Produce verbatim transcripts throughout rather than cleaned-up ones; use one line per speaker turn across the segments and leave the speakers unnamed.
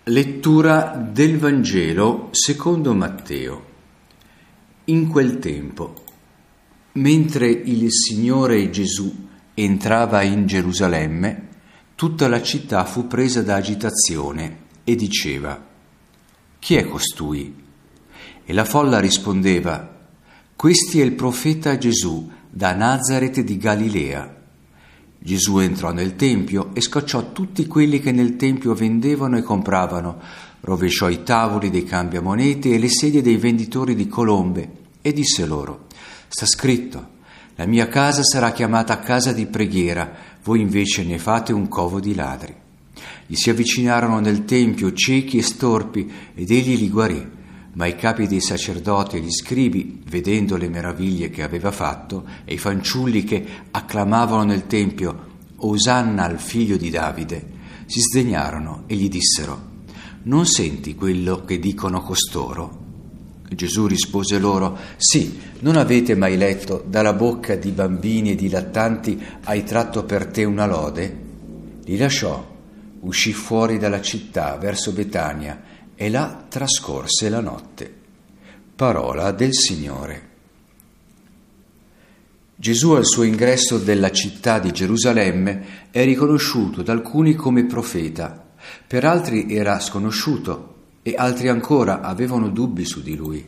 Lettura del Vangelo secondo Matteo. In quel tempo, mentre il Signore Gesù entrava in Gerusalemme, tutta la città fu presa da agitazione e diceva: «Chi è costui?» E la folla rispondeva: «Questi è il profeta Gesù da Nazaret di Galilea». Gesù entrò nel tempio e scacciò tutti quelli che nel tempio vendevano e compravano, rovesciò i tavoli dei cambiamonete e le sedie dei venditori di colombe e disse loro: «Sta scritto, la mia casa sarà chiamata casa di preghiera, voi invece ne fate un covo di ladri». Gli si avvicinarono nel tempio ciechi e storpi ed egli li guarì. Ma i capi dei sacerdoti e gli scribi, vedendo le meraviglie che aveva fatto, e i fanciulli che acclamavano nel tempio «Osanna al figlio di Davide», si sdegnarono e gli dissero: «Non senti quello che dicono costoro?» Gesù rispose loro: «Sì, non avete mai letto: dalla bocca di bambini e di lattanti hai tratto per te una lode?» Li lasciò, uscì fuori dalla città verso Betania e là trascorse la notte. Parola del Signore. Gesù al suo ingresso della città di Gerusalemme è riconosciuto da alcuni come profeta, per altri era sconosciuto e altri ancora avevano dubbi su di lui.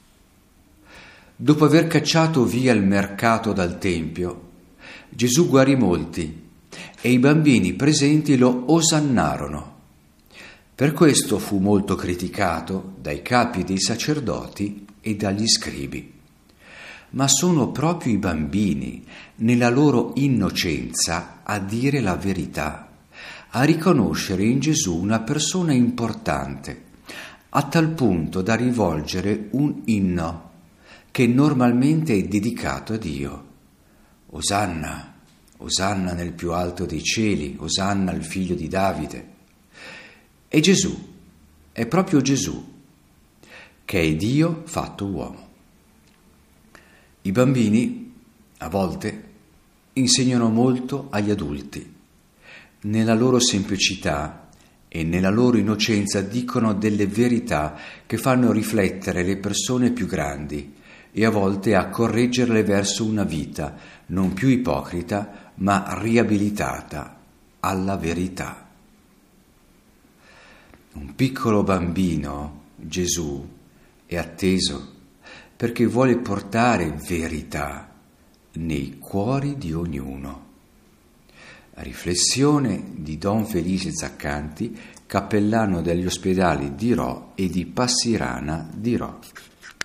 Dopo aver cacciato via il mercato dal Tempio, Gesù guarì molti e i bambini presenti lo osannarono. Per questo fu molto criticato dai capi dei sacerdoti e dagli scribi. Ma sono proprio i bambini, nella loro innocenza, a dire la verità, a riconoscere in Gesù una persona importante, a tal punto da rivolgere un inno che normalmente è dedicato a Dio. Osanna, Osanna nel più alto dei cieli, Osanna al figlio di Davide. E Gesù, è proprio Gesù, che è Dio fatto uomo. I bambini, a volte, insegnano molto agli adulti. Nella loro semplicità e nella loro innocenza dicono delle verità che fanno riflettere le persone più grandi e a volte a correggerle verso una vita non più ipocrita, ma riabilitata alla verità. Un piccolo bambino, Gesù, è atteso perché vuole portare verità nei cuori di ognuno. Riflessione di Don Felice Zaccanti, cappellano degli ospedali di Rho e di Passirana di Rho.